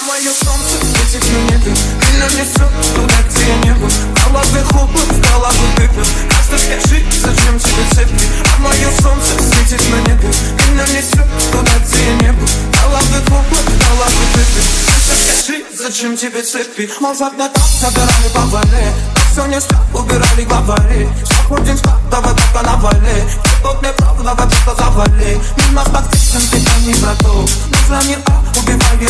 мое солнце светит на небе. Меня несет туда, где я не был. В голове хлопок, в голову пепел. Просто скажи, зачем тебе цепи? А мое солнце светит на небе. Меня несет туда, где я не был. В голове хлопок, в голову пепел. Просто скажи, зачем тебе цепи? Мозг на топ забирали по вале. Все не спят, убирали главари. Заходим в спад, давай пока на вале. Тут не прав, давай просто завали. Мимо подписан, ты там не братов. Нужно не убивай